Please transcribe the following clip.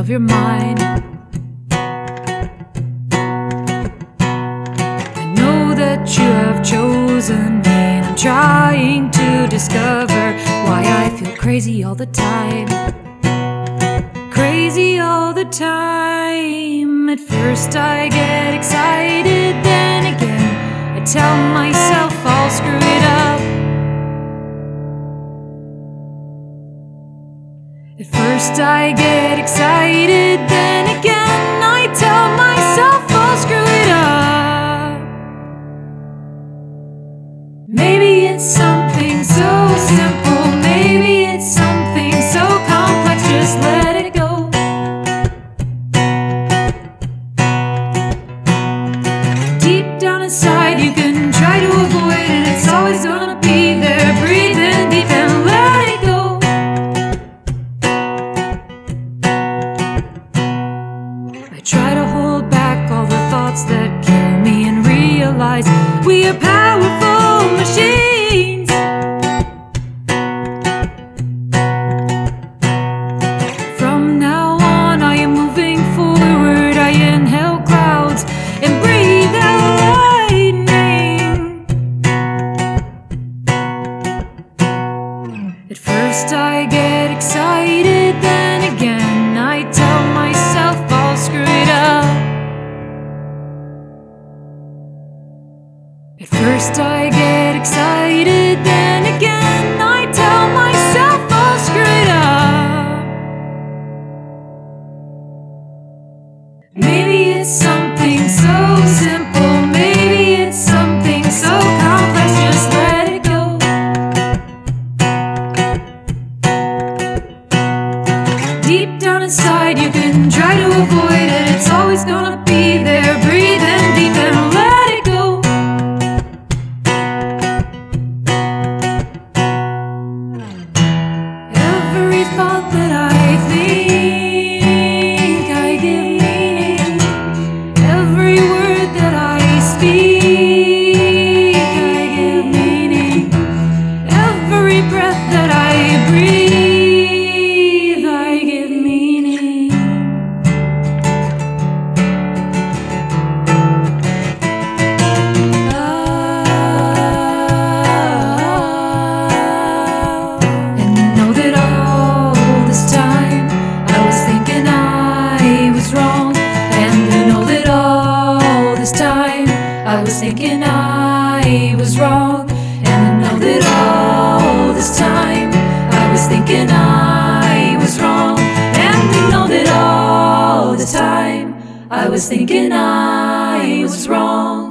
of your mind. I know that you have chosen me, and I'm trying to discover why I feel crazy all the time. Crazy all the time. At first I get excited, then again I tell myself I'll screw it up. At first I get excited, then again I tell myself I'll screw it up. Maybe it's something so simple, maybe it's something so complex, just let it go. Deep down inside you can try to avoid it, it's always gonna be there. Breathe in deep and let it go. I try to hold back all the thoughts that kill me and realize we are powerful machines. From now on I am moving forward. I inhale clouds and breathe out lightning. At first I get excited, then again I tell myself I'll screw it up. At first I get excited, then again I tell myself I'll screw it up. Maybe it's something so simple, maybe it's something so complex, just let it go. Deep down inside you can try to avoid it, it's always gonna be there. Breathe in deep and let it go. Every thought that I think, I give meaning. Every word that I speak, I give meaning. Every breath that I breathe, I give meaning. And know that all this time I was thinking I was wrong. And I know that all this time I was thinking I was wrong. And I know that all this time I was thinking I was wrong. And I know that all the time I was thinking I was wrong.